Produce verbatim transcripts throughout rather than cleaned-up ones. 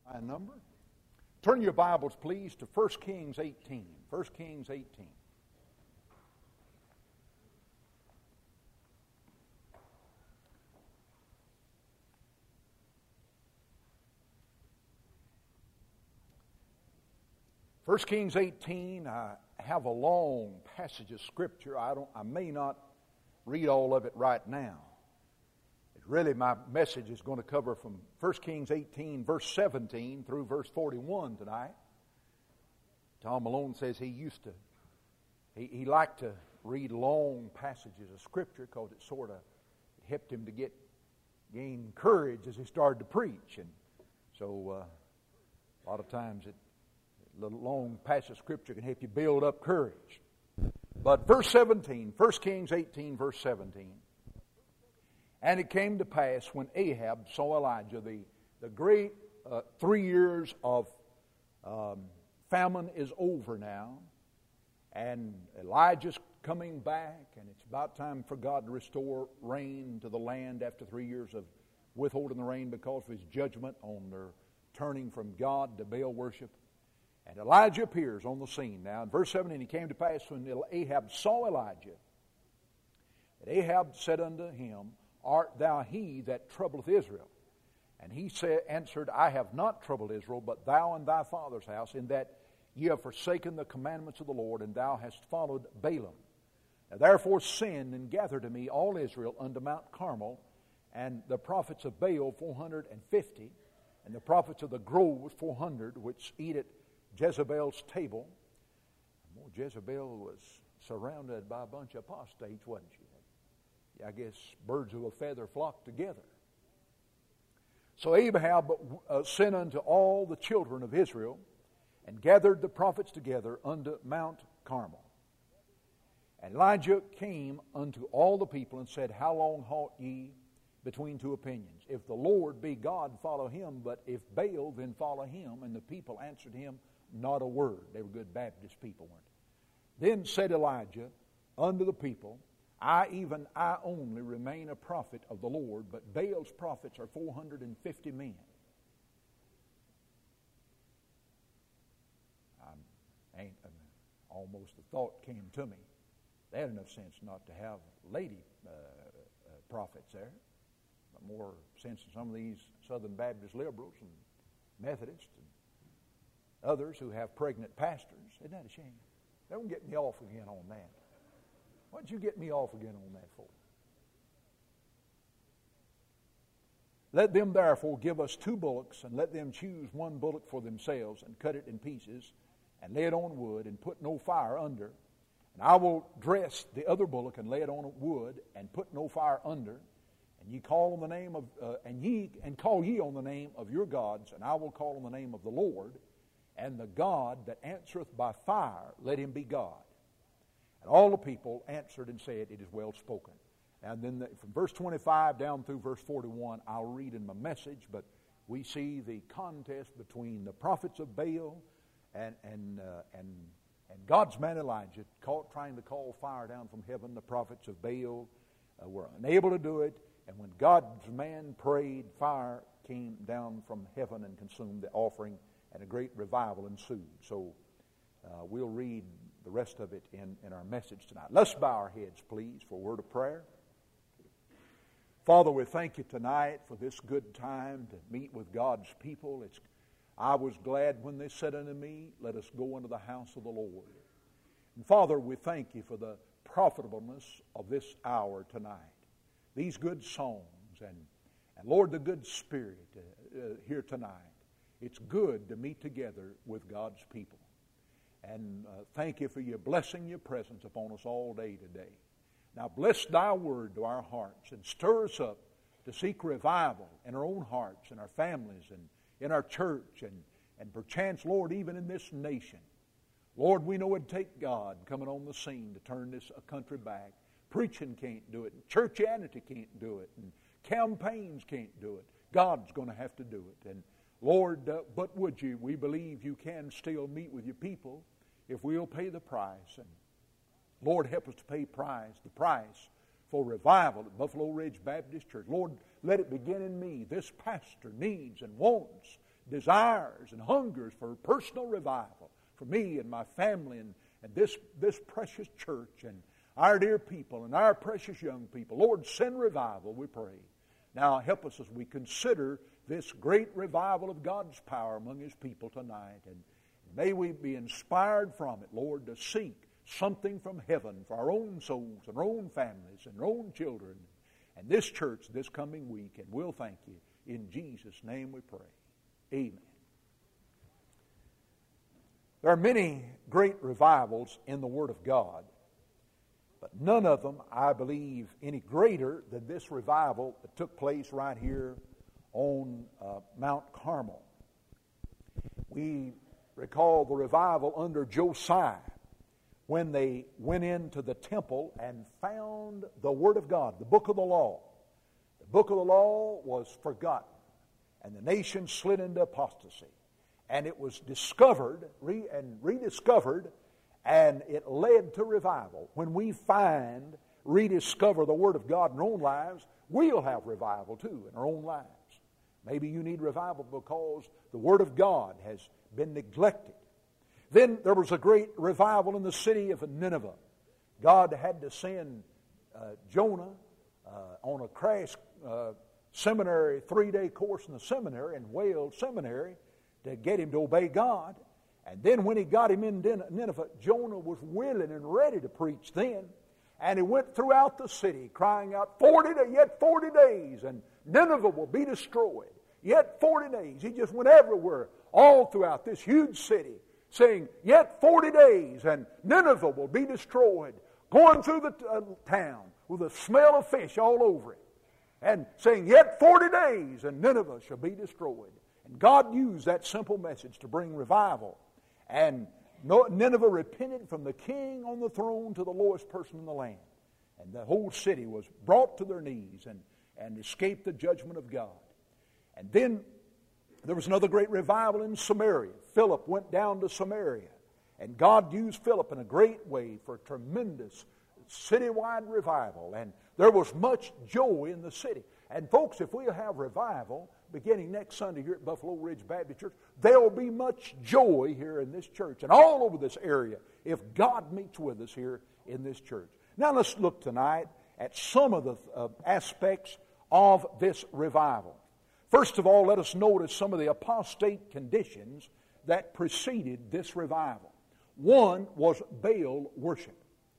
My number. Turn your Bibles, please, to First Kings eighteen. First Kings eighteen. First Kings eighteen, I have a long passage of Scripture. I don't. I may not read all of it right now. Really, my message is going to cover from First Kings eighteen, verse seventeen, through verse forty-one tonight. Tom Malone says he used to, he, he liked to read long passages of Scripture because it sort of helped him to get, gain courage as he started to preach. And so uh, a lot of times it, a little long passage of Scripture can help you build up courage. But verse seventeen, First Kings eighteen, verse seventeen. And it came to pass when Ahab saw Elijah, the, the great uh, three years of um, famine is over now, and Elijah's coming back, and it's about time for God to restore rain to the land after three years of withholding the rain because of his judgment on their turning from God to Baal worship. And Elijah appears on the scene now. In verse seventeen, it came to pass when Ahab saw Elijah, that Ahab said unto him, Art thou he that troubleth Israel? And he said, answered, I have not troubled Israel, but thou and thy father's house, in that ye have forsaken the commandments of the Lord, and thou hast followed Balaam. Now therefore send and gather to me all Israel unto Mount Carmel, and the prophets of Baal four hundred and fifty, and the prophets of the groves four hundred, which eat at Jezebel's table. Well, Jezebel was surrounded by a bunch of apostates, wasn't she? I guess birds of a feather flock together. So Ahab uh, sent unto all the children of Israel and gathered the prophets together unto Mount Carmel. And Elijah came unto all the people and said, How long halt ye between two opinions? If the Lord be God, follow him, but if Baal, then follow him. And the people answered him not a word. They were good Baptist people, weren't they? Then said Elijah unto the people, I, even I only, remain a prophet of the Lord, but Baal's prophets are four hundred and fifty men. I'm, ain't, uh, almost the thought came to me. They had enough sense not to have lady uh, uh, prophets there, but more sense in some of these Southern Baptist liberals and Methodists and others who have pregnant pastors. Isn't that a shame? Don't get me off again on that. What'd you get me off again on that for? Let them therefore give us two bullocks, and let them choose one bullock for themselves, and cut it in pieces, and lay it on wood, and put no fire under. And I will dress the other bullock, and lay it on wood, and put no fire under. And ye call on the name of, uh, and ye and call ye on the name of your gods, and I will call on the name of the Lord, and the God that answereth by fire, let him be God. And all the people answered and said, It is well spoken. And then the, from verse twenty-five down through verse forty-one, I'll read in my message, but we see the contest between the prophets of Baal and and uh, and and God's man Elijah caught, trying to call fire down from heaven. The prophets of Baal uh, were unable to do it, and when God's man prayed, fire came down from heaven and consumed the offering, and a great revival ensued. So uh, we'll read the rest of it in, in our message tonight. Let's bow our heads, please, for a word of prayer. Father, we thank you tonight for this good time to meet with God's people. It's, I was glad when they said unto me, Let us go into the house of the Lord. And Father, we thank you for the profitableness of this hour tonight. These good songs and, and Lord, the good spirit uh, uh, here tonight. It's good to meet together with God's people. And uh, thank you for your blessing, your presence upon us all day today. Now bless thy word to our hearts and stir us up to seek revival in our own hearts and our families and in our church and, and perchance, Lord, even in this nation. Lord, we know it'd take God coming on the scene to turn this country back. Preaching can't do it. Churchianity can't do it. And campaigns can't do it. God's going to have to do it. And Lord, uh, but would you, we believe you can still meet with your people if we'll pay the price. And Lord, help us to pay price, the price for revival at Buffalo Ridge Baptist Church. Lord, let it begin in me. This pastor needs and wants desires and hungers for personal revival for me and my family and, and this, this precious church and our dear people and our precious young people. Lord, send revival, we pray. Now help us as we consider this great revival of God's power among His people tonight. And may we be inspired from it, Lord, to seek something from heaven for our own souls and our own families and our own children and this church this coming week. And we'll thank you. In Jesus' name we pray. Amen. There are many great revivals in the Word of God, but none of them, I believe, any greater than this revival that took place right here on uh, Mount Carmel. We recall the revival under Josiah when they went into the temple and found the Word of God, the book of the law. The book of the law was forgotten, and the nation slid into apostasy. And it was discovered re- and rediscovered, and it led to revival. When we find, rediscover the Word of God in our own lives, we'll have revival too in our own lives. Maybe you need revival because the Word of God has been neglected. Then there was a great revival in the city of Nineveh. God had to send uh, Jonah uh, on a crash uh, seminary, three-day course in the seminary, in Wales Seminary, to get him to obey God. And then when he got him in Nineveh, Jonah was willing and ready to preach then. And he went throughout the city crying out, forty days, yet forty days, and Nineveh will be destroyed. Yet forty days. He just went everywhere, all throughout this huge city, saying, yet forty days, and Nineveh will be destroyed. Going through the uh, town with the smell of fish all over it. And saying, yet forty days, and Nineveh shall be destroyed. And God used that simple message to bring revival. And Nineveh repented from the king on the throne to the lowest person in the land. And the whole city was brought to their knees and, and escaped the judgment of God. And then there was another great revival in Samaria. Philip went down to Samaria. And God used Philip in a great way for a tremendous citywide revival. And there was much joy in the city. And folks, if we'll have revival beginning next Sunday here at Buffalo Ridge Baptist Church, there will be much joy here in this church and all over this area if God meets with us here in this church. Now let's look tonight at some of the uh, aspects of this revival. First of all, let us notice some of the apostate conditions that preceded this revival. One was Baal worship.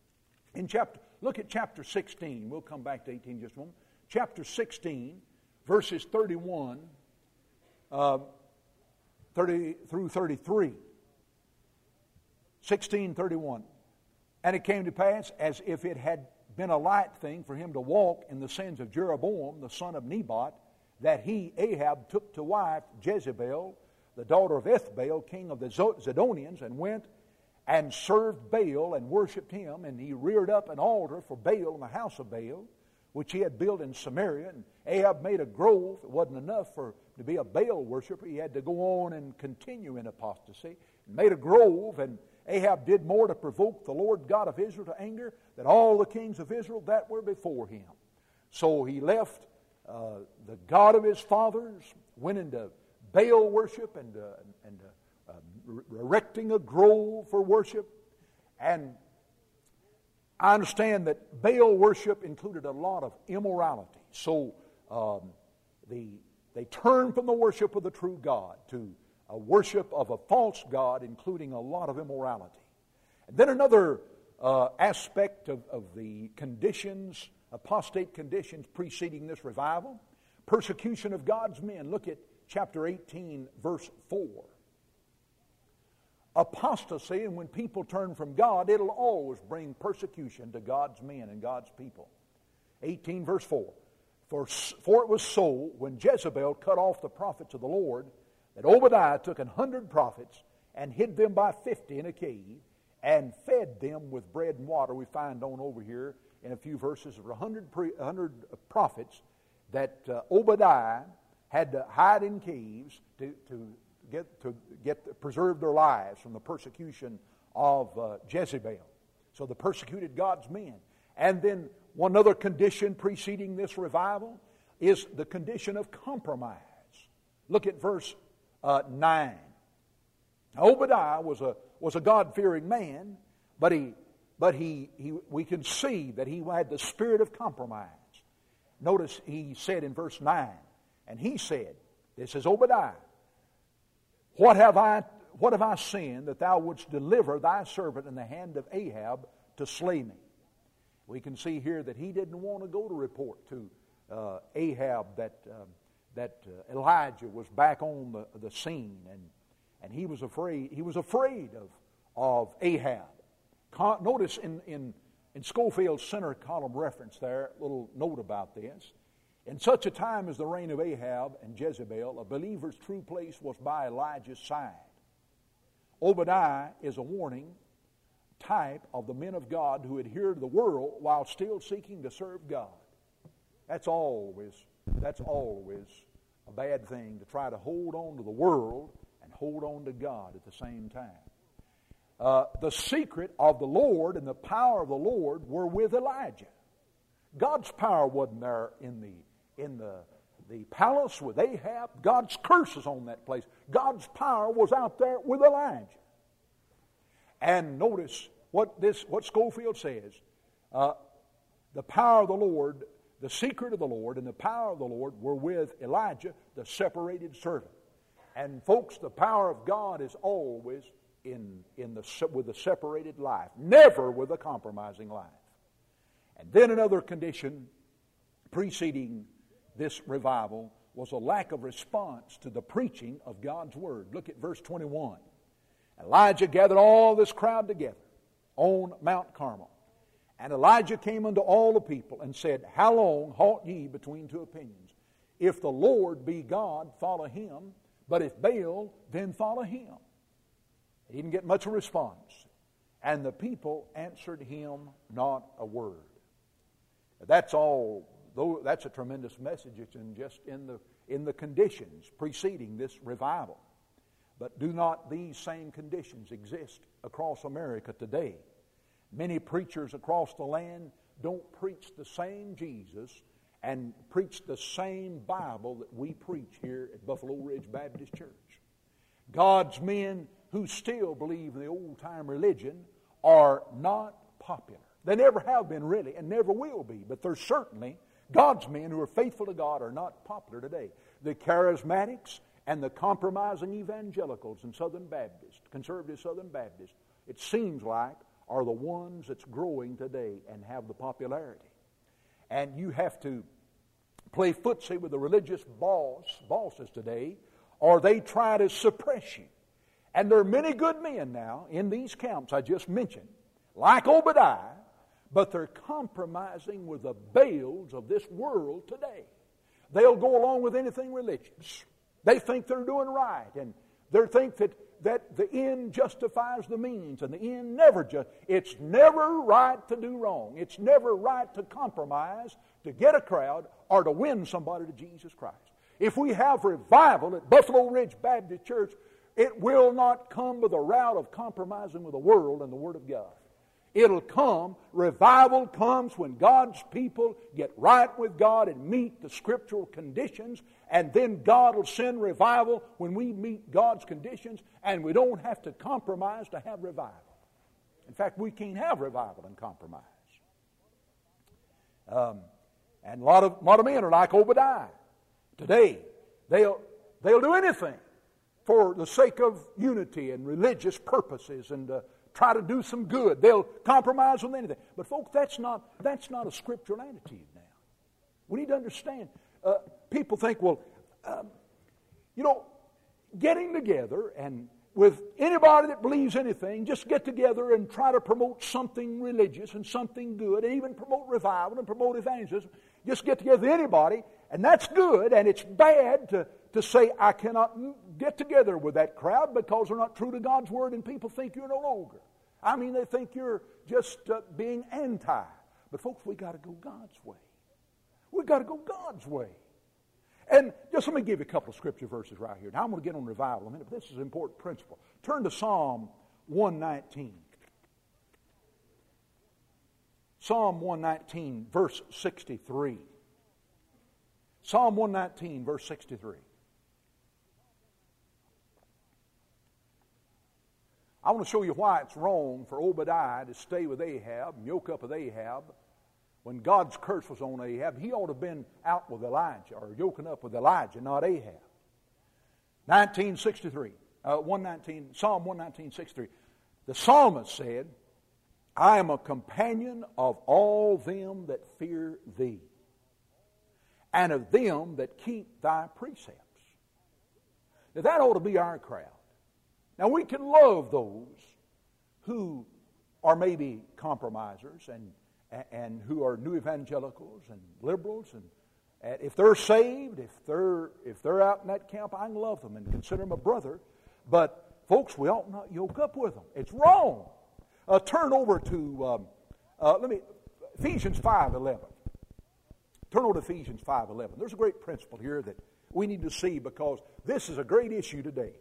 In chapter, look at chapter sixteen. We'll come back to eighteen in just a moment. Chapter sixteen, verses thirty-one uh, thirty through thirty-three. sixteen thirty-one. And it came to pass, as if it had been a light thing for him to walk in the sins of Jeroboam, the son of Nebat, that he, Ahab, took to wife Jezebel, the daughter of Ethbaal, king of the Zidonians, and went and served Baal and worshipped him. And he reared up an altar for Baal in the house of Baal, which he had built in Samaria. And Ahab made a grove. It wasn't enough for to be a Baal worshiper. He had to go on and continue in apostasy. He made a grove, and Ahab did more to provoke the Lord God of Israel to anger than all the kings of Israel that were before him. So he left uh, the God of his fathers, went into Baal worship and, uh, and uh, uh, erecting a grove for worship. And I understand that Baal worship included a lot of immorality. So um, the, they turned from the worship of the true God to a worship of a false god, including a lot of immorality. And then another uh, aspect of, of the conditions, apostate conditions preceding this revival, persecution of God's men. Look at chapter eighteen, verse four. Apostasy, and when people turn from God, it'll always bring persecution to God's men and God's people. eighteen, verse four. For, for it was so, when Jezebel cut off the prophets of the Lord, that Obadiah took an hundred prophets and hid them by fifty in a cave and fed them with bread and water. We find on over here in a few verses of a hundred, pre, a hundred prophets that uh, Obadiah had to hide in caves to, to get to get preserve their lives from the persecution of uh, Jezebel. So they persecuted God's men. And then one other condition preceding this revival is the condition of compromise. Look at verse uh, nine. Obadiah was a was a God-fearing man, but he but he, he we can see that he had the spirit of compromise. Notice he said in verse nine, and he said, this is Obadiah, What have I what have I sinned that thou wouldst deliver thy servant in the hand of Ahab to slay me? We can see here that he didn't want to go to report to uh, Ahab that um, that uh, Elijah was back on the, the scene, and and he was afraid. He was afraid of of Ahab. Con- notice in in in Scofield's center column reference there, a little note about this. In such a time as the reign of Ahab and Jezebel, a believer's true place was by Elijah's side. Obadiah is a warning type of the men of God who adhere to the world while still seeking to serve God. That's always, that's always a bad thing, to try to hold on to the world and hold on to God at the same time. Uh, the secret of the Lord and the power of the Lord were with Elijah. God's power wasn't there in the in the the palace with Ahab. God's curses on that place. God's power was out there with Elijah. And notice what this what Scofield says. Uh, the power of the Lord, the secret of the Lord and the power of the Lord were with Elijah, the separated servant. And folks, the power of God is always in, in the with the separated life, never with a compromising life. And then another condition preceding this revival was a lack of response to the preaching of God's Word. Look at verse twenty-one. Elijah gathered all this crowd together on Mount Carmel. And Elijah came unto all the people and said, How long halt ye between two opinions? If the Lord be God, follow him. But if Baal, then follow him. He didn't get much of a response. And the people answered him not a word. That's all. Though that's a tremendous message. It's in just in the in the conditions preceding this revival. But do not these same conditions exist across America today? Many preachers across the land don't preach the same Jesus and preach the same Bible that we preach here at Buffalo Ridge Baptist Church. God's men who still believe in the old-time religion are not popular. They never have been really and never will be, but they're certainly God's men who are faithful to God are not popular today. The charismatics and the compromising evangelicals and Southern Baptists, conservative Southern Baptists, it seems like are the ones that's growing today and have the popularity. And you have to play footsie with the religious boss, bosses today, or they try to suppress you. And there are many good men now in these camps I just mentioned, like Obadiah, but they're compromising with the Baals of this world today. They'll go along with anything religious. They think they're doing right, and they think that, that the end justifies the means, and the end never just. It's never right to do wrong. It's never right to compromise to get a crowd or to win somebody to Jesus Christ. If we have revival at Buffalo Ridge Baptist Church, it will not come with a route of compromising with the world and the Word of God. It'll come, revival comes when God's people get right with God and meet the scriptural conditions, and then God will send revival when we meet God's conditions, and we don't have to compromise to have revival. In fact, we can't have revival and compromise. Um, and a lot of, a lot of men are like Obadiah. Today, they'll, they'll do anything for the sake of unity and religious purposes and uh, try to do some good. They'll compromise with anything. But folks, that's not that's not a scriptural attitude now. We need to understand. Uh, people think, well, um, you know, getting together and with anybody that believes anything, just get together and try to promote something religious and something good, and even promote revival and promote evangelism. Just get together with anybody, and that's good, and it's bad to to say, I cannot get together with that crowd because they're not true to God's Word and people think you're no longer. I mean, they think you're just uh, being anti. But folks, we got to go God's way. We got to go God's way. And just let me give you a couple of scripture verses right here. Now I'm going to get on revival in a minute, but this is an important principle. Turn to Psalm one nineteen. Psalm one nineteen, verse sixty-three. Psalm one nineteen, verse sixty-three. I want to show you why it's wrong for Obadiah to stay with Ahab and yoke up with Ahab. When God's curse was on Ahab, he ought to have been out with Elijah, or yoking up with Elijah, not Ahab. nineteen sixty-three, uh, one nineteen, Psalm one nineteen, sixty-three. The psalmist said, I am a companion of all them that fear thee, and of them that keep thy precepts. Now that ought to be our crowd. Now we can love those who are maybe compromisers and and who are new evangelicals and liberals, and, and if they're saved, if they're if they're out in that camp, I can love them and consider them a brother. But folks, we ought not yoke up with them. It's wrong. Uh, turn over to um, uh, let me Ephesians five eleven. Turn over to Ephesians five eleven. There's a great principle here that we need to see, because this is a great issue today.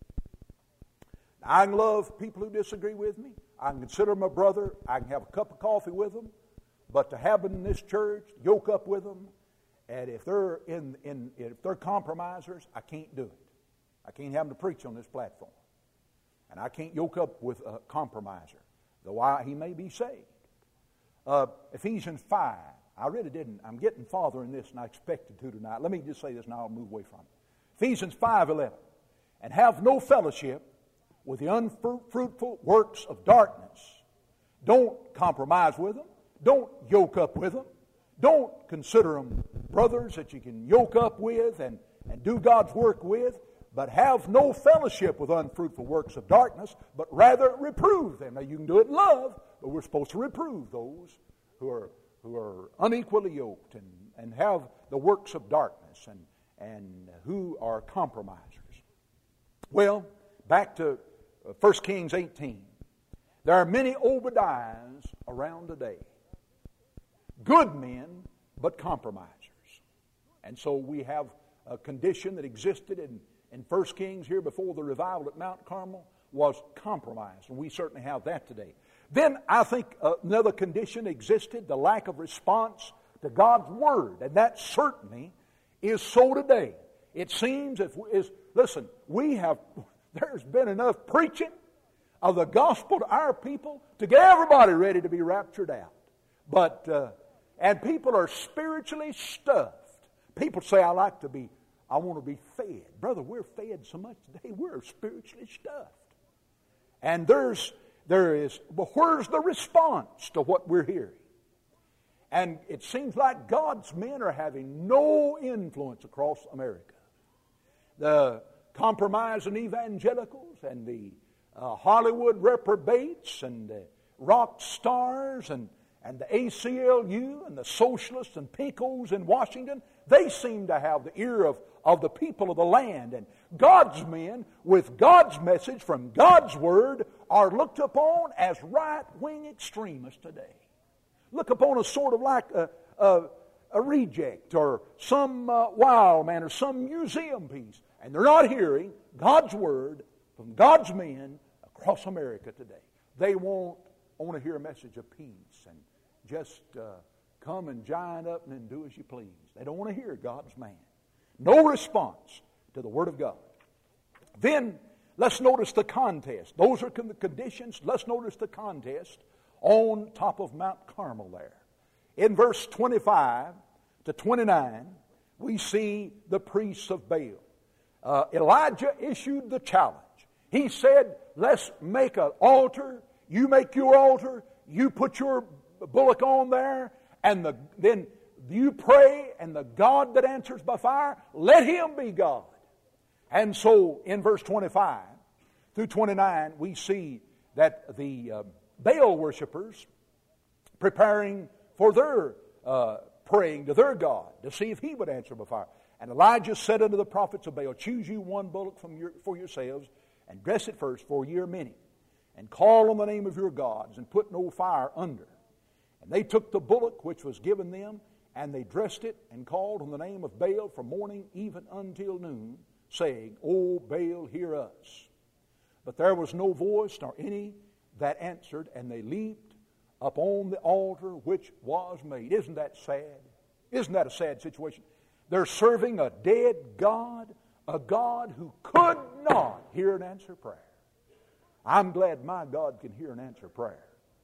I can love people who disagree with me. I can consider them a brother. I can have a cup of coffee with them. But to have them in this church, yoke up with them, and if they're in, in if they're compromisers, I can't do it. I can't have them to preach on this platform, and I can't yoke up with a compromiser, though I, he may be saved. Uh, Ephesians five. I really didn't. I'm getting farther in this than I expected to tonight. Let me just say this, and I'll move away from it. Ephesians five eleven. And have no fellowship with the unfruitful works of darkness. Don't compromise with them. Don't yoke up with them. Don't consider them brothers that you can yoke up with and, and do God's work with, but have no fellowship with unfruitful works of darkness, but rather reprove them. Now you can do it in love, but we're supposed to reprove those who are who are unequally yoked and, and have the works of darkness and, and who are compromisers. Well, back to First Kings eighteen. There are many Obadiahs around today. Good men, but compromisers. And so we have a condition that existed in, in First Kings here before the revival at Mount Carmel was compromise. And we certainly have that today. Then I think another condition existed, the lack of response to God's Word. And that certainly is so today. It seems, if is listen, we have, there's been enough preaching of the gospel to our people to get everybody ready to be raptured out. But, uh, and people are spiritually stuffed. People say, I like to be, I want to be fed. Brother, we're fed so much today, we're spiritually stuffed. And there's, there is, well, where's the response to what we're hearing? And it seems like God's men are having no influence across America. The compromising evangelicals and the uh, Hollywood reprobates and the rock stars and, and the A C L U and the socialists and pinkos in Washington, they seem to have the ear of, of the people of the land. And God's men, with God's message from God's Word, are looked upon as right-wing extremists today. Look upon as sort of like a, a, a reject or some uh, wild man or some museum piece. And they're not hearing God's Word from God's men across America today. They won't want to hear a message of peace and just uh, come and join up and do as you please. They don't want to hear God's man. No response to the Word of God. Then let's notice the contest. Those are the conditions. Let's notice the contest on top of Mount Carmel there. In verse twenty-five to twenty-nine, we see the priests of Baal. Uh, Elijah issued the challenge. He said, let's make an altar. You make your altar. You put your bullock on there. And the, then you pray, and the God that answers by fire, let him be God. And so in verse twenty-five through twenty-nine, we see that the uh, Baal worshipers preparing for their uh, praying to their God to see if he would answer by fire. And Elijah said unto the prophets of Baal, choose you one bullock from your, for yourselves, and dress it first, for ye are many, and call on the name of your gods, and put no fire under. And they took the bullock which was given them, and they dressed it, and called on the name of Baal from morning even until noon, saying, O Baal, hear us. But there was no voice nor any that answered, and they leaped upon the altar which was made. Isn't that sad? Isn't that a sad situation? They're serving a dead God, a God who could not hear and answer prayer. I'm glad my God can hear and answer prayer.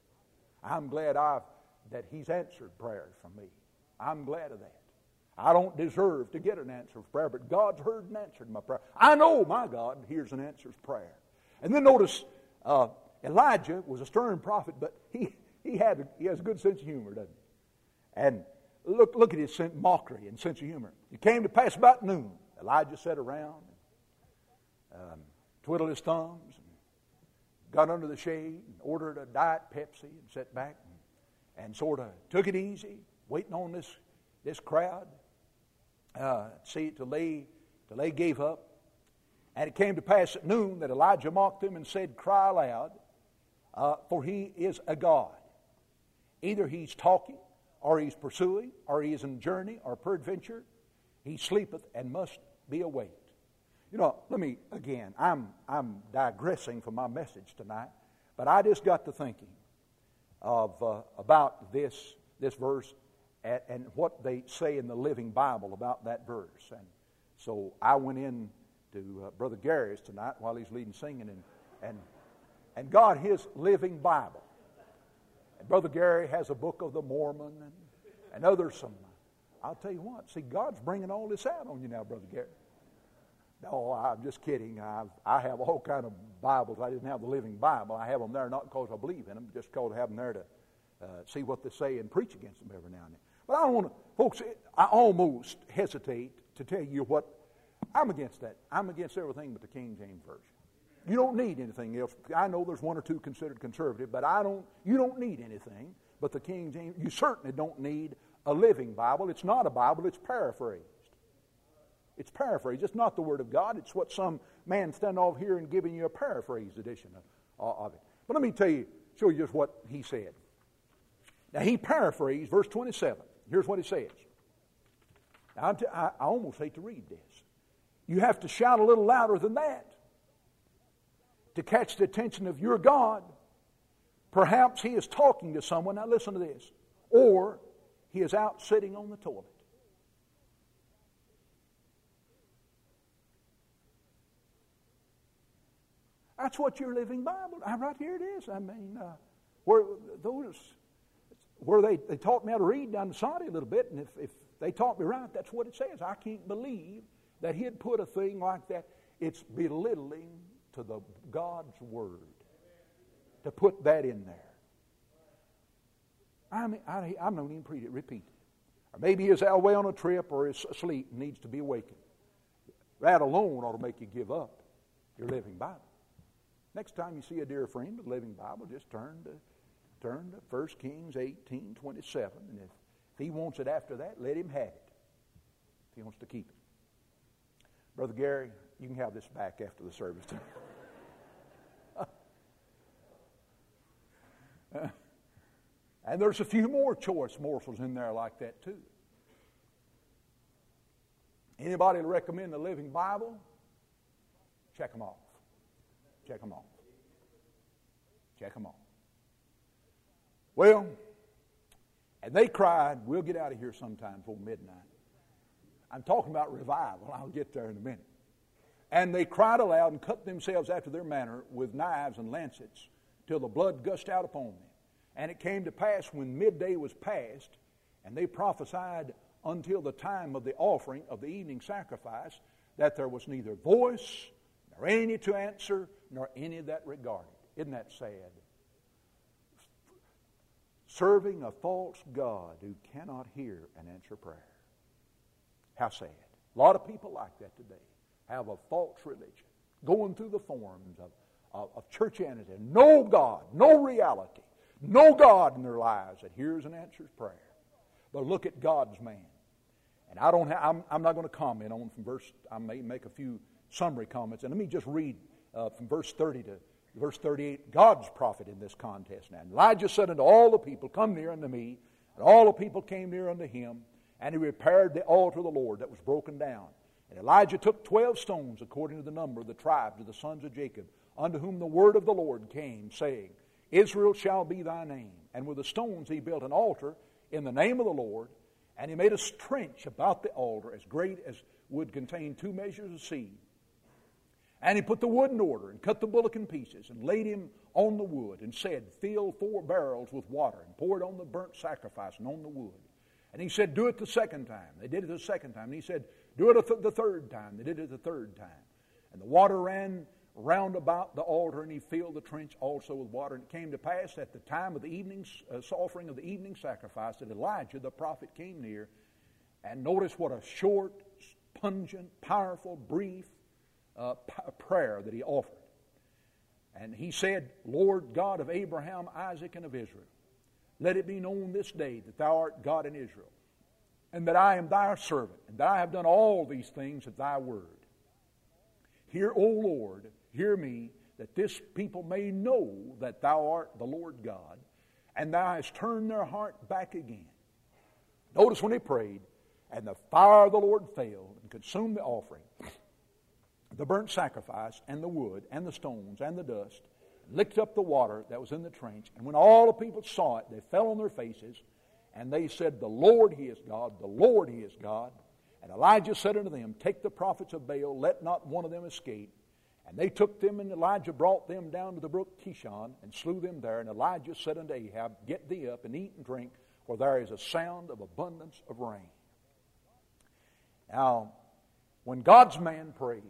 I'm glad I've, that He's answered prayers from me. I'm glad of that. I don't deserve to get an answer of prayer, but God's heard and answered my prayer. I know my God hears and answers prayer. And then notice, uh, Elijah was a stern prophet, but he, he, had, he has a good sense of humor, doesn't he? And look, look at his mockery and sense of humor. It came to pass about noon. Elijah sat around, and, um, twiddled his thumbs, and got under the shade, and ordered a Diet Pepsi, and sat back and, and sort of took it easy, waiting on this, this crowd. Uh, see till they till they gave up. And it came to pass at noon that Elijah mocked them and said, "Cry aloud, uh, for he is a god. Either he's talking, or he's pursuing, or he is in journey, or peradventure he sleepeth and must be awaked." You know, let me again. I'm I'm digressing from my message tonight, but I just got to thinking of uh, about this this verse. And what they say in the Living Bible about that verse. And so I went in to uh, Brother Gary's tonight while he's leading singing and, and, and got his Living Bible. And Brother Gary has a book of the Mormon and, and others. Some, I'll tell you what, see, God's bringing all this out on you now, Brother Gary. No, I'm just kidding. I've, I have all kind of Bibles. I didn't have the Living Bible. I have them there not because I believe in them, just because I have them there to uh, see what they say and preach against them every now and then. But I don't want to, folks, I almost hesitate to tell you what, I'm against that. I'm against everything but the King James Version. You don't need anything else. I know there's one or two considered conservative, but I don't, you don't need anything but the King James. You certainly don't need a Living Bible. It's not a Bible, it's paraphrased. It's paraphrased. It's not the Word of God. It's what some man standing off here and giving you a paraphrased edition of, of it. But let me tell you, show you just what he said. Now he paraphrased verse twenty-seven. Here's what it says. Now, t- I, I almost hate to read this. You have to shout a little louder than that to catch the attention of your God. Perhaps He is talking to someone. Now listen to this. Or He is out sitting on the toilet. That's what your Living Bible. Right here it is. I mean, uh, where those... Where they, they taught me how to read down to Saudi a little bit, and if, if they taught me right, that's what it says. I can't believe that he'd put a thing like that. It's belittling to the God's Word to put that in there. I mean, I, I'm not even repeat it. Repeat it. Or maybe he's away on a trip or is asleep and needs to be awakened. That alone ought to make you give up your Living Bible. Next time you see a dear friend with a Living Bible, just turn to Turn to First Kings eighteen twenty-seven, and if, if he wants it after that, let him have it. If he wants to keep it. Brother Gary, you can have this back after the service. uh, and there's a few more choice morsels in there like that too. Anybody recommend the Living Bible? Check them off. Check them off. Check them off. Well, and they cried, we'll get out of here sometime before midnight. I'm talking about revival. I'll get there in a minute. And they cried aloud and cut themselves after their manner with knives and lancets till the blood gushed out upon them. And it came to pass when midday was past, and they prophesied until the time of the offering of the evening sacrifice, that there was neither voice, nor any to answer, nor any that regarded. Isn't that sad? Serving a false God who cannot hear and answer prayer. How sad. A lot of people like that today have a false religion, going through the forms of, of, of churchianity. No God, no reality, no God in their lives that hears and answers prayer. But look at God's man. And I don't have, I'm, I'm not going to comment on from verse, I may make a few summary comments. And let me just read uh, from verse thirty to verse thirty-eight, God's prophet in this contest now. And Elijah said unto all the people, come near unto me. And all the people came near unto him. And he repaired the altar of the Lord that was broken down. And Elijah took twelve stones according to the number of the tribes of the sons of Jacob, unto whom the word of the Lord came, saying, Israel shall be thy name. And with the stones he built an altar in the name of the Lord. And he made a trench about the altar as great as would contain two measures of seed. And he put the wood in order and cut the bullock in pieces and laid him on the wood and said, fill four barrels with water and pour it on the burnt sacrifice and on the wood. And he said, do it the second time. They did it the second time. And he said, do it th- the third time. They did it the third time. And the water ran round about the altar, and he filled the trench also with water. And it came to pass at the time of the evening uh, offering of the evening sacrifice that Elijah the prophet came near. And notice what a short, pungent, powerful, brief uh, p- prayer that he offered. And he said, Lord God of Abraham, Isaac, and of Israel, let it be known this day that thou art God in Israel, and that I am thy servant, and that I have done all these things at thy word. Hear, O Lord, hear me, that this people may know that thou art the Lord God, and thou hast turned their heart back again. Notice when he prayed, and the fire of the Lord fell and consumed the offering, the burnt sacrifice, and the wood, and the stones, and the dust, and licked up the water that was in the trench. And when all the people saw it, they fell on their faces, and they said, the Lord, He is God, the Lord, He is God. And Elijah said unto them, take the prophets of Baal, let not one of them escape. And they took them, and Elijah brought them down to the brook Kishon, and slew them there. And Elijah said unto Ahab, get thee up, and eat and drink, for there is a sound of abundance of rain. Now, when God's man prayed,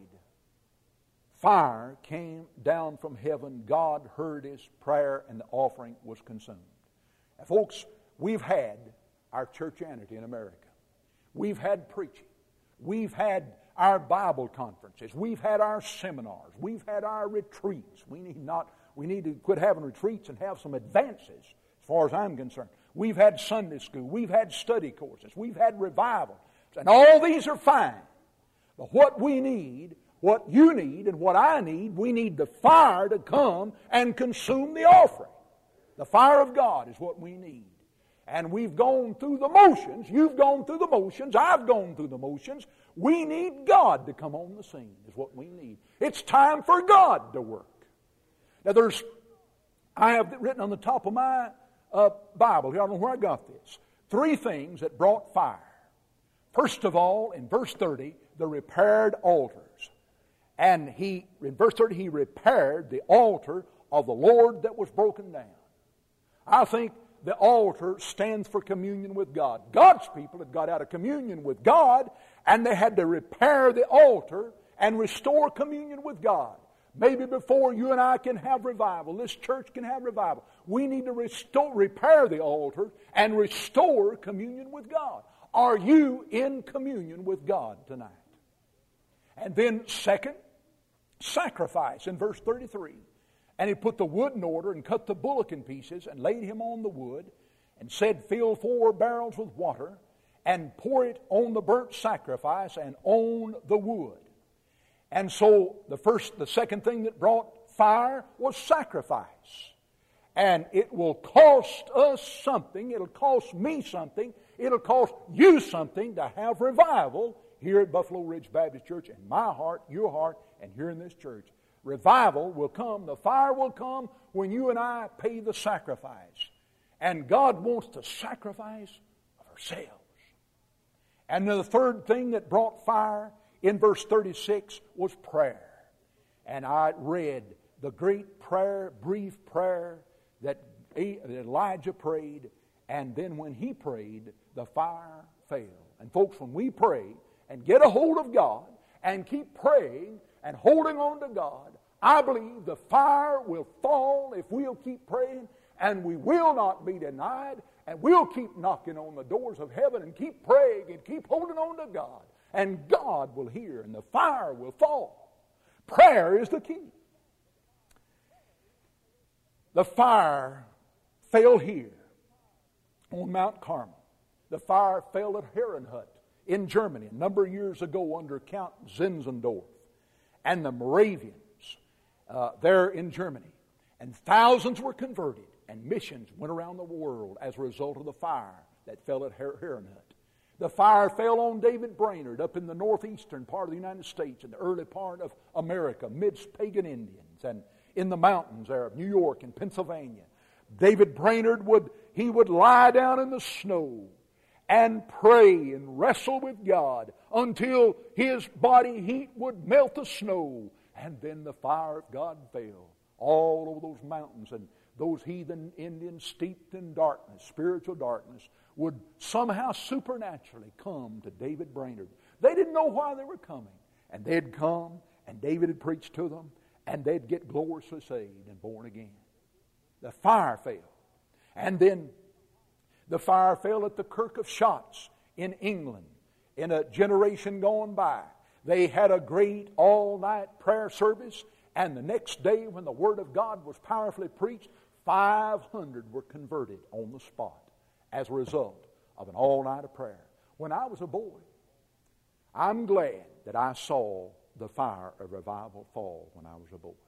fire came down from heaven. God heard his prayer, and the offering was consumed. Now, folks, we've had our churchianity in America. We've had preaching. We've had our Bible conferences. We've had our seminars. We've had our retreats. We need not. We need to quit having retreats and have some advances, as far as I'm concerned. We've had Sunday school. We've had study courses. We've had revival. And all these are fine. But what we need, what you need, and what I need, we need the fire to come and consume the offering. The fire of God is what we need. And we've gone through the motions. You've gone through the motions. I've gone through the motions. We need God to come on the scene is what we need. It's time for God to work. Now there's, I have written on the top of my uh, Bible here, I don't know where I got this, three things that brought fire. First of all, in verse thirty, the repaired altars. And he, in verse thirty, he repaired the altar of the Lord that was broken down. I think the altar stands for communion with God. God's people had got out of communion with God, and they had to repair the altar and restore communion with God. Maybe before you and I can have revival, this church can have revival, we need to restore, repair the altar and restore communion with God. Are you in communion with God tonight? And then second, sacrifice in verse thirty-three. And he put the wood in order and cut the bullock in pieces and laid him on the wood and said, fill four barrels with water and pour it on the burnt sacrifice and on the wood. And so the first, the second thing that brought fire was sacrifice. And it will cost us something. It'll cost me something. It'll cost you something to have revival here at Buffalo Ridge Baptist Church, in my heart, your heart, and here in this church. Revival will come, the fire will come when you and I pay the sacrifice. And God wants the sacrifice of ourselves. And the third thing that brought fire in verse thirty-six was prayer. And I read the great prayer, brief prayer that Elijah prayed, and then when he prayed, the fire fell. And folks, when we pray and get a hold of God and keep praying and holding on to God, I believe the fire will fall if we'll keep praying, and we will not be denied, and we'll keep knocking on the doors of heaven and keep praying and keep holding on to God, and God will hear and the fire will fall. Prayer is the key. The fire fell here on Mount Carmel. The fire fell at Herrenhut in Germany a number of years ago under Count Zinzendorf and the Moravians uh, there in Germany. And thousands were converted, and missions went around the world as a result of the fire that fell at Her- Herrenhut. The fire fell on David Brainerd up in the northeastern part of the United States, in the early part of America, midst pagan Indians, and in the mountains there of New York and Pennsylvania. David Brainerd would, he would lie down in the snow and pray and wrestle with God until his body heat would melt the snow, And then the fire of God fell all over those mountains, and those heathen Indians steeped in darkness, spiritual darkness, would somehow supernaturally come to David Brainerd. They didn't know why they were coming. And they'd come, and David had preached to them, and they'd get gloriously saved and born again. The fire fell. And then the fire fell at the Kirk of Shotts in England in a generation gone by. They had a great all-night prayer service, and the next day when the Word of God was powerfully preached, five hundred were converted on the spot as a result of an all-night of prayer. When I was a boy, I'm glad that I saw the fire of revival fall when I was a boy.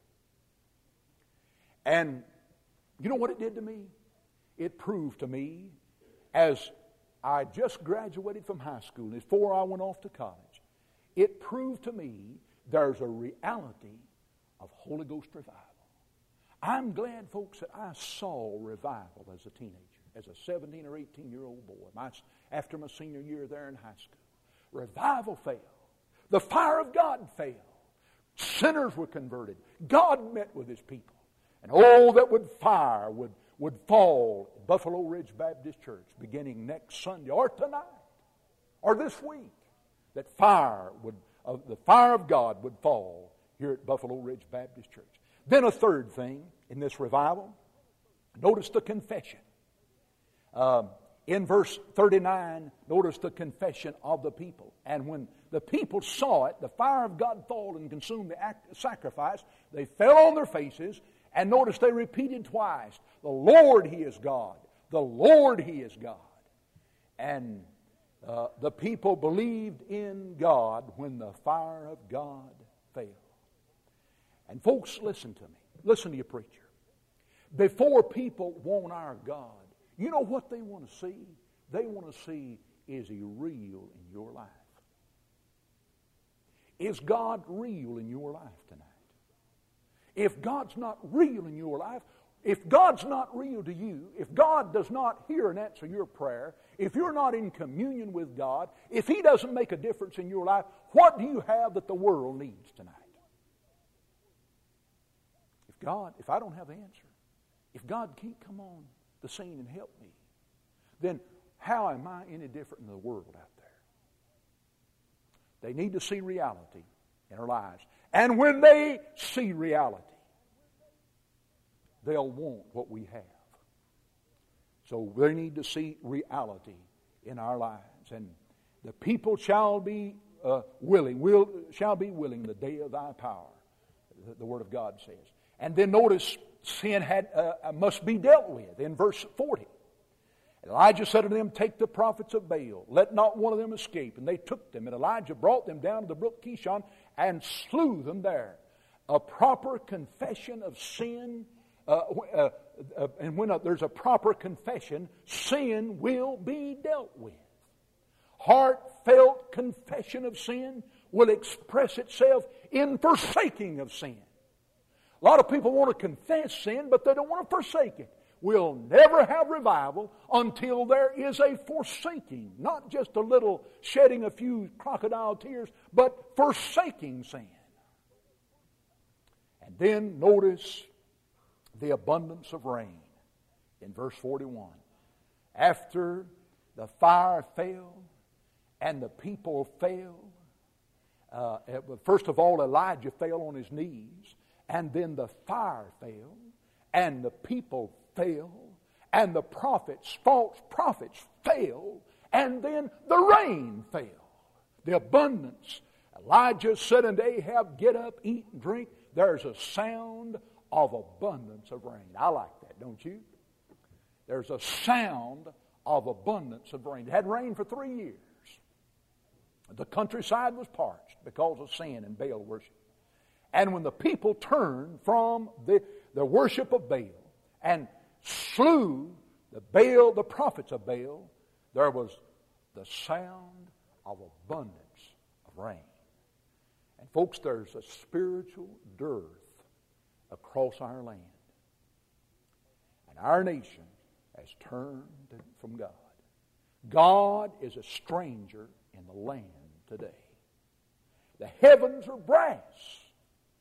And you know what it did to me? It proved to me, as I just graduated from high school, and before I went off to college, it proved to me there's a reality of Holy Ghost revival. I'm glad, folks, that I saw revival as a teenager, as a seventeen or eighteen-year-old boy, my, after my senior year there in high school. Revival fell. The fire of God fell. Sinners were converted. God met with His people. And all that would fire would, would fall at Buffalo Ridge Baptist Church beginning next Sunday or tonight or this week. That fire would, uh, the fire of God would fall here at Buffalo Ridge Baptist Church. Then a third thing in this revival, notice the confession. Um, in verse thirty-nine, notice the confession of the people. And when the people saw it, the fire of God fall and consume the act, sacrifice, they fell on their faces, and notice they repeated twice, the Lord, He is God. The Lord, He is God. And uh, the people believed in God when the fire of God fell. And folks, listen to me. Listen to your preacher. Before people want our God, you know what they want to see? They want to see, is He real in your life? Is God real in your life tonight? If God's not real in your life, if God's not real to you, if God does not hear and answer your prayer, if you're not in communion with God, if He doesn't make a difference in your life, what do you have that the world needs tonight? If God, if I don't have the answer, if God can't come on the scene and help me, then how am I any different than the world out there? They need to see reality in our lives. And when they see reality, they'll want what we have. So they need to see reality in our lives. And the people shall be uh, willing, will, shall be willing the day of thy power, the, the Word of God says. And then notice, sin had uh, must be dealt with in verse forty. Elijah said to them, take the prophets of Baal, let not one of them escape. And they took them, and Elijah brought them down to the brook Kishon and slew them there. A proper confession of sin, uh, uh, uh, and when a, there's a proper confession, sin will be dealt with. Heartfelt confession of sin will express itself in forsaking of sin. A lot of people want to confess sin, but they don't want to forsake it. We'll never have revival until there is a forsaking, not just a little shedding a few crocodile tears, but forsaking sin. And then notice the abundance of rain in verse forty-one. After the fire fell and the people fell, uh, first of all Elijah fell on his knees, and then the fire fell and the people fell, and the prophets, false prophets, fell, and then the rain fell. The abundance. Elijah said unto Ahab, get up, eat and drink. There's a sound of abundance of rain. I like that, don't you? There's a sound of abundance of rain. It had rained for three years. The countryside was parched because of sin and Baal worship. And when the people turned from the, the worship of Baal and slew the Baal, the prophets of Baal, there was the sound of abundance of rain. And folks, there's a spiritual dearth across our land. And our nation has turned from God. God is a stranger in the land today. The heavens are brass,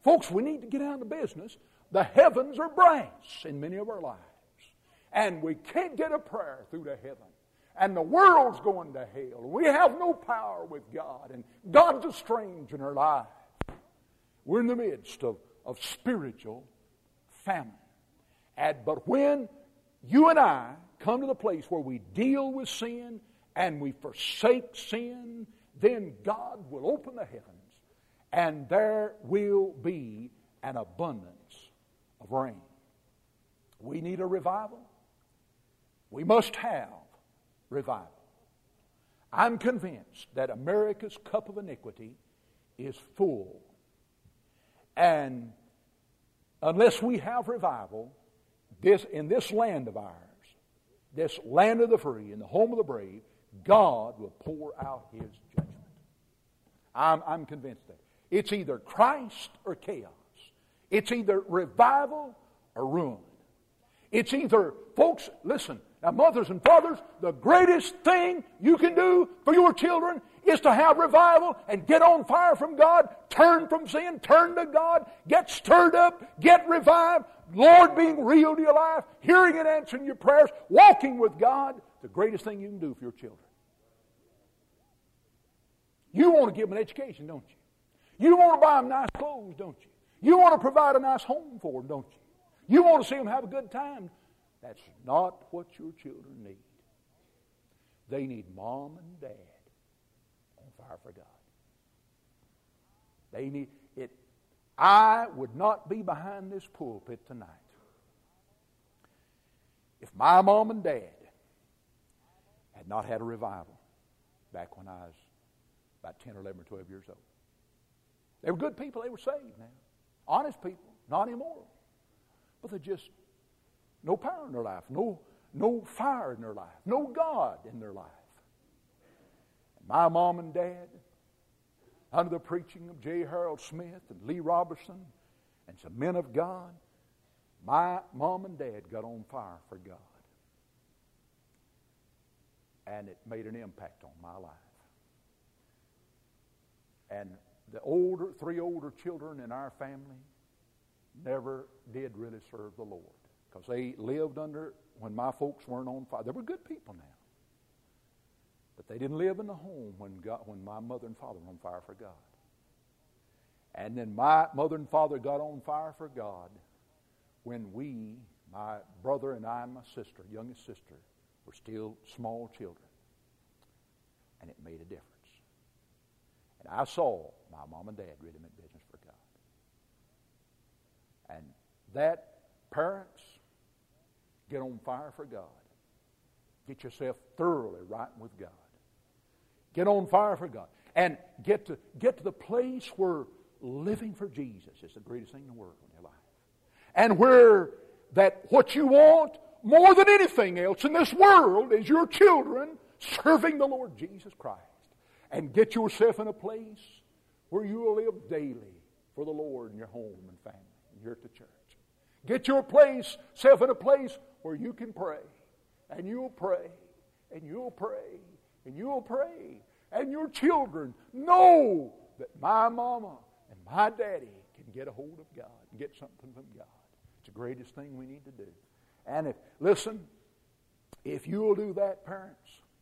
Folks, we need to get out of the business. The heavens are brass in many of our lives. And we can't get a prayer through to heaven. And the world's going to hell. We have no power with God. And God's estranged in our life. We're in the midst of, of spiritual famine. And, but when you and I come to the place where we deal with sin and we forsake sin, then God will open the heavens and there will be an abundance of rain. We need a revival. We must have revival. I'm convinced that America's cup of iniquity is full. And unless we have revival, this in this land of ours, this land of the free and the home of the brave, God will pour out His judgment. I'm, I'm convinced that. It's either Christ or chaos. It's either revival or ruin. It's either, folks, listen, now mothers and fathers, the greatest thing you can do for your children is to have revival and get on fire from God, turn from sin, turn to God, get stirred up, get revived, Lord being real to your life, hearing and answering your prayers, walking with God, the greatest thing you can do for your children. You want to give them an education, don't you? You want to buy them nice clothes, don't you? You want to provide a nice home for them, don't you? You want to see them have a good time. That's not what your children need. They need mom and dad on fire for God. They need it. I would not be behind this pulpit tonight if my mom and dad had not had a revival back when I was about ten or eleven or twelve years old. They were good people. They were saved now. Honest people, not immoral. But they just, no power in their life, no, no fire in their life, no God in their life. And my mom and dad, under the preaching of J. Harold Smith and Lee Robertson and some men of God, my mom and dad got on fire for God. And it made an impact on my life. And the older, three older children in our family never did really serve the Lord because they lived under, when my folks weren't on fire. They were good people now. But they didn't live in the home when, God, when my mother and father were on fire for God. And then my mother and father got on fire for God when we, my brother and I and my sister, youngest sister, were still small children. And it made a difference. And I saw my mom and dad really meant business for God. And that, parents, get on fire for God. Get yourself thoroughly right with God. Get on fire for God. And get to, get to the place where living for Jesus is the greatest thing in the world in your life. And where that what you want more than anything else in this world is your children serving the Lord Jesus Christ. And get yourself in a place where you will live daily for the Lord in your home and family, and you're at the church. Get your place, self in a place where you can pray, and you'll pray, and you'll pray, and you'll pray, and your children know that my mama and my daddy can get a hold of God and get something from God. It's the greatest thing we need to do. And if, listen, if you'll do that, parents,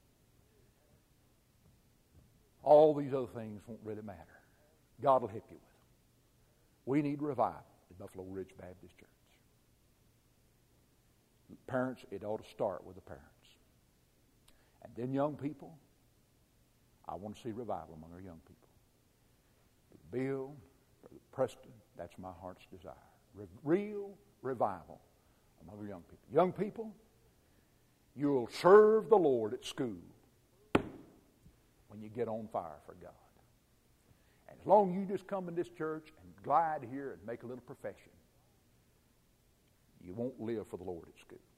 all these other things won't really matter. God will help you with them. We need revival at Buffalo Ridge Baptist Church. Parents, it ought to start with the parents. And then young people, I want to see revival among our young people. Brother Bill, Brother Preston, that's my heart's desire. Re- real revival among our young people. Young people, you'll serve the Lord at school when you get on fire for God. And as long as you just come in this church and glide here and make a little profession, you won't live for the Lord at school.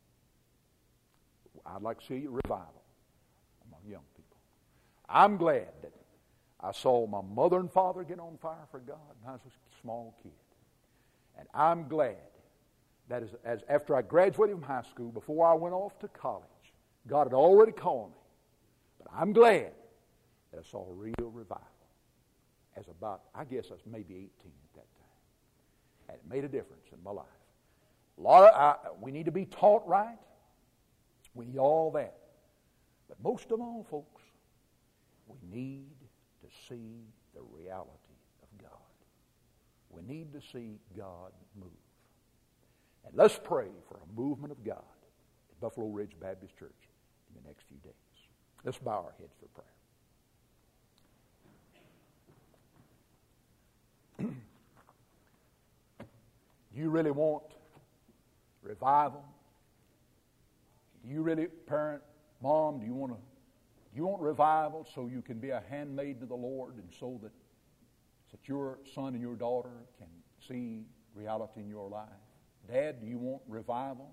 I'd like to see a revival among young people. I'm glad that I saw my mother and father get on fire for God when I was a small kid. And I'm glad that as, as after I graduated from high school, before I went off to college, God had already called me. But I'm glad that I saw a real revival. As about, I guess I was maybe eighteen at that time. And it made a difference in my life. A lot of, I, we need to be taught right. We need all that. But most of all, folks, we need to see the reality of God. We need to see God move. And let's pray for a movement of God at Buffalo Ridge Baptist Church in the next few days. Let's bow our heads for prayer. Do you really want revival? Do you really, parent, mom, do you want to, do you want revival so you can be a handmaid to the Lord and so that, so that your son and your daughter can see reality in your life? Dad, do you want revival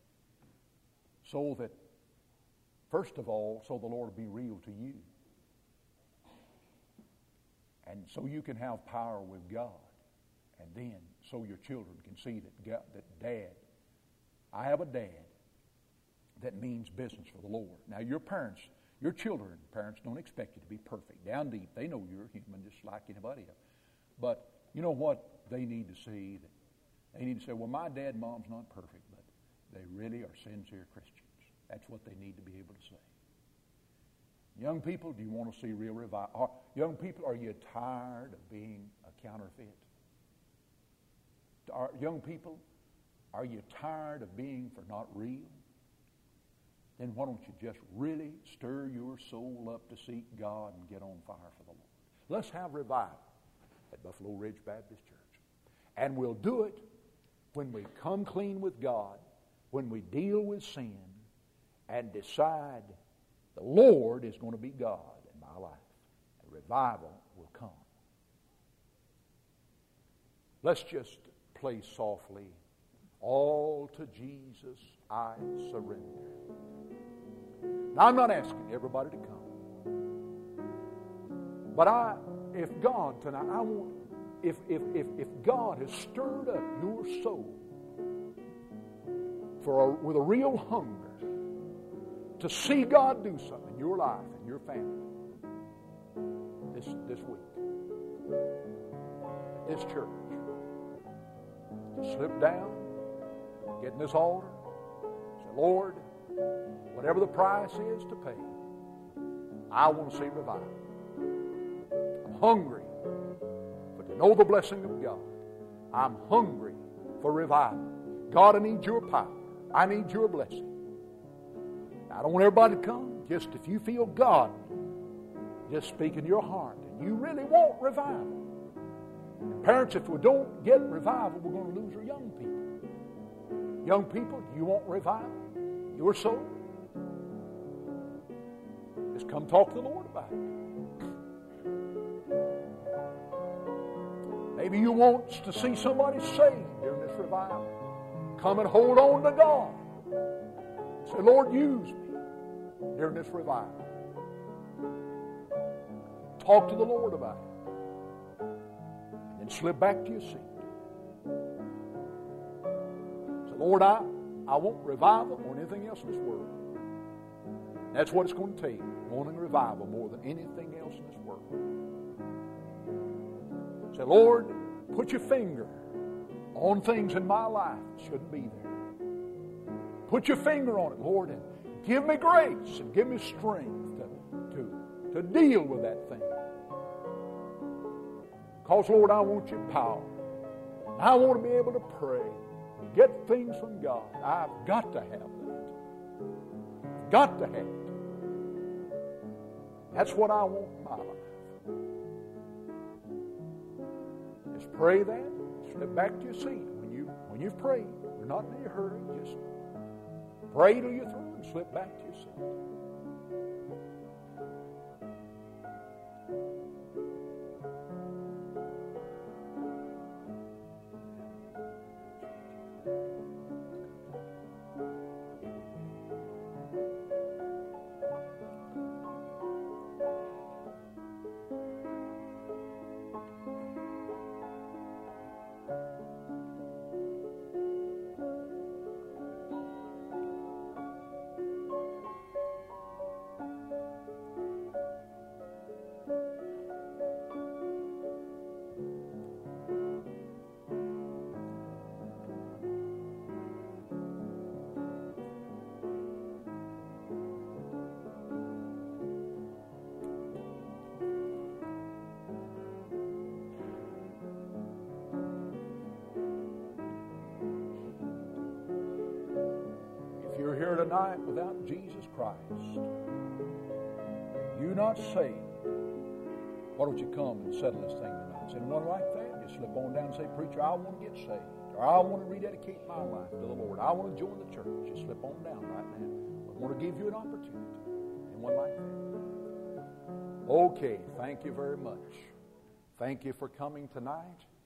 so that, first of all, so the Lord will be real to you? And so you can have power with God. And then so your children can see that, God, that Dad, I have a dad that means business for the Lord. Now your parents, your children, parents don't expect you to be perfect. Down deep, they know you're human just like anybody else. But you know what they need to see? That they need to say, well, my dad and mom's not perfect, but they really are sincere Christians. That's what they need to be able to say. Young people, do you want to see real revival? Young people, are you tired of being a counterfeit? Are, young people, are you tired of being for not real? Then why don't you just really stir your soul up to seek God and get on fire for the Lord? Let's have revival at Buffalo Ridge Baptist Church. And we'll do it when we come clean with God, when we deal with sin, and decide the Lord is going to be God in my life. And revival will come. Let's just play softly, all to Jesus I surrender. Now, I'm not asking everybody to come. But I, if God tonight, I want, if, if, if, if God has stirred up your soul for a, with a real hunger to see God do something in your life and your family this, this week, this church, slip down, get in this altar, say, Lord, whatever the price is to pay, I want to see revival. I'm hungry for to know the blessing of God. I'm hungry for revival. God, I need your power. I need your blessing. I don't want everybody to come. Just if you feel God, just speak in your heart and you really want revival. And parents, if we don't get revival, we're going to lose our young people. Young people, you want revival? Your soul? Just come talk to the Lord about it. Maybe you want to see somebody saved during this revival. Come and hold on to God. Say, Lord, use me during this revival. Talk to the Lord about it. And then slip back to your seat. Say, Lord, I, I want revival more than anything else in this world. That's what it's going to take, wanting revival more than anything else in this world. Say, Lord, put your finger on things in my life that shouldn't be there. Put your finger on it, Lord, and give me grace and give me strength to, to, to deal with that thing. Because, Lord, I want your power. I want to be able to pray and get things from God. I've got to have that. I've got to have it. That's what I want in my life. Just pray that. Slip back to your seat. When, you, when you've prayed, you're not in a hurry. Just pray till you're through and slip back to your seat. tonight without Jesus Christ, you not saved, why don't you come and settle this thing tonight? Is anyone like that? You slip on down and say, preacher, I want to get saved. Or I want to rededicate my life to the Lord. I want to join the church. You slip on down right now. I want to give you an opportunity. Anyone like that? Okay, thank you very much. Thank you for coming tonight.